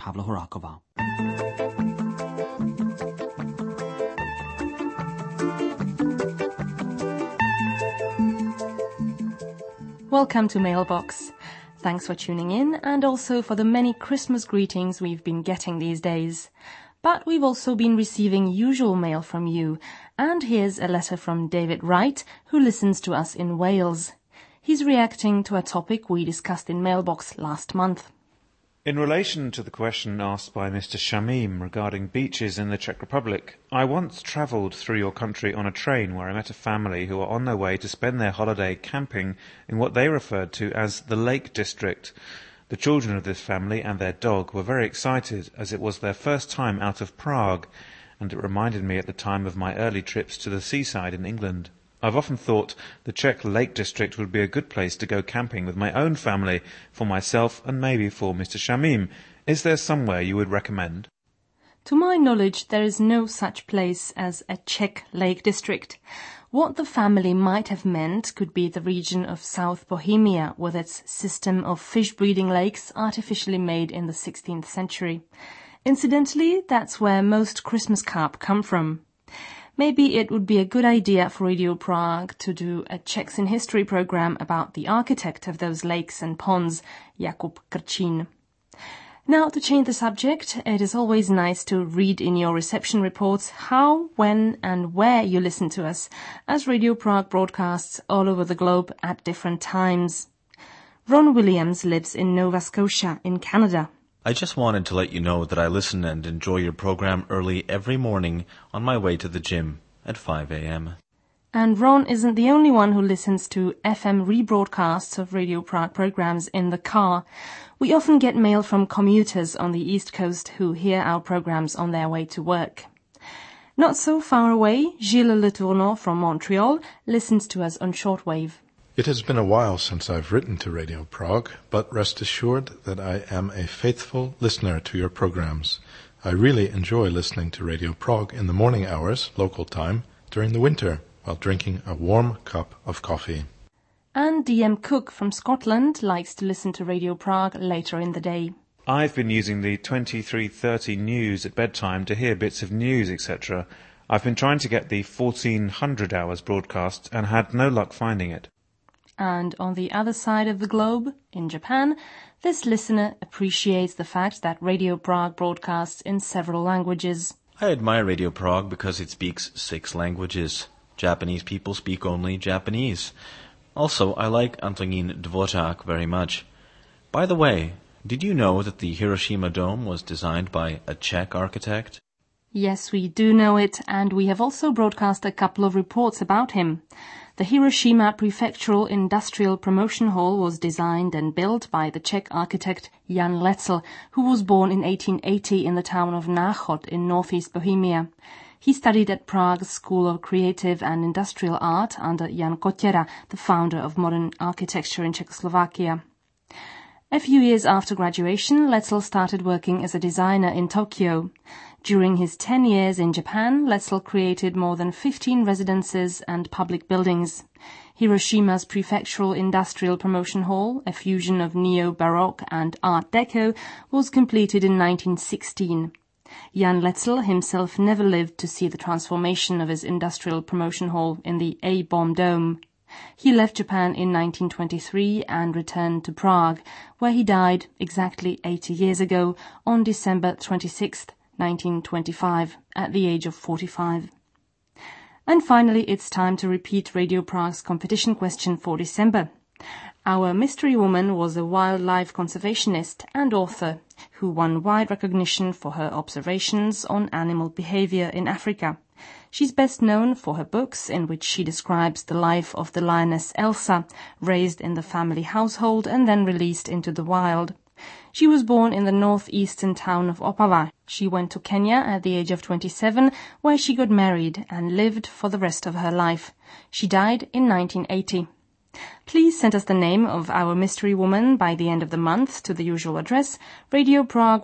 Pavla Horakova. Welcome to Mailbox. Thanks for tuning in and also for the many Christmas greetings we've been getting these days. But we've also been receiving usual mail from you, and here's a letter from David Wright, who listens to us in Wales. He's reacting to a topic we discussed in Mailbox last month. In relation to the question asked by Mr. Shamim regarding beaches in the Czech Republic, I once travelled through your country on a train where I met a family who were on their way to spend their holiday camping in what they referred to as the Lake District. The children of this family and their dog were very excited as it was their first time out of Prague, and it reminded me at the time of my early trips to the seaside in England. I've often thought the Czech Lake District would be a good place to go camping with my own family, for myself and maybe for Mr. Shamim. Is there somewhere you would recommend? To my knowledge, there is no such place as a Czech Lake District. What the family might have meant could be the region of South Bohemia with its system of fish-breeding lakes artificially made in the 16th century. Incidentally, that's where most Christmas carp come from. Maybe it would be a good idea for Radio Prague to do a Czechs in History program about the architect of those lakes and ponds, Jakub Krčín. Now, to change the subject, it is always nice to read in your reception reports how, when and where you listen to us, as Radio Prague broadcasts all over the globe at different times. Ron Williams lives in Nova Scotia in Canada. I just wanted to let you know that I listen and enjoy your program early every morning on my way to the gym at 5 a.m. And Ron isn't the only one who listens to FM rebroadcasts of Radio Prague programs in the car. We often get mail from commuters on the East Coast who hear our programs on their way to work. Not so far away, Gilles Letourneau from Montreal listens to us on shortwave. It has been a while since I've written to Radio Prague, but rest assured that I am a faithful listener to your programs. I really enjoy listening to Radio Prague in the morning hours, local time, during the winter, while drinking a warm cup of coffee. And D.M. Cook from Scotland likes to listen to Radio Prague later in the day. I've been using the 23:30 news at bedtime to hear bits of news, etc. I've been trying to get the 1400 hours broadcast and had no luck finding it. And on the other side of the globe, in Japan, this listener appreciates the fact that Radio Prague broadcasts in several languages. I admire Radio Prague because it speaks 6 languages. Japanese people speak only Japanese. Also, I like Antonín Dvořák very much. By the way, did you know that the Hiroshima Dome was designed by a Czech architect? Yes, we do know it, and we have also broadcast a couple of reports about him. The Hiroshima Prefectural Industrial Promotion Hall was designed and built by the Czech architect Jan Letzel, who was born in 1880 in the town of Náchod in northeast Bohemia. He studied at Prague's School of Creative and Industrial Art under Jan Kotěra, the founder of modern architecture in Czechoslovakia. A few years after graduation, Letzel started working as a designer in Tokyo. During his 10 years in Japan, Letzel created more than 15 residences and public buildings. Hiroshima's Prefectural Industrial Promotion Hall, a fusion of Neo-Baroque and Art Deco, was completed in 1916. Jan Letzel himself never lived to see the transformation of his Industrial Promotion Hall in the A-bomb dome. He left Japan in 1923 and returned to Prague, where he died exactly 80 years ago on December 26th, 1925, at the age of 45. And finally, it's time to repeat Radio Prague's competition question for December. Our mystery woman was a wildlife conservationist and author who won wide recognition for her observations on animal behavior in Africa. She's best known for her books in which she describes the life of the lioness Elsa, raised in the family household and then released into the wild. She was born in the northeastern town of Opava. She went to Kenya at the age of 27, where she got married and lived for the rest of her life. She died in 1980. Please send us the name of our mystery woman by the end of the month to the usual address, Radio Prague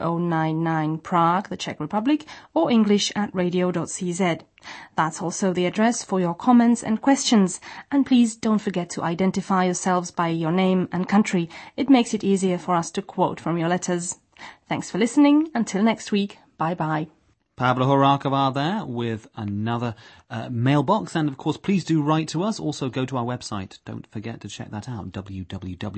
12099 Prague, the Czech Republic, or English at radio.cz. That's also the address for your comments and questions. And please don't forget to identify yourselves by your name and country. It makes it easier for us to quote from your letters. Thanks for listening. Until next week. Bye-bye. Pablo Horakovar there with another mailbox. And, of course, please do write to us. Also, go to our website. Don't forget to check that out, www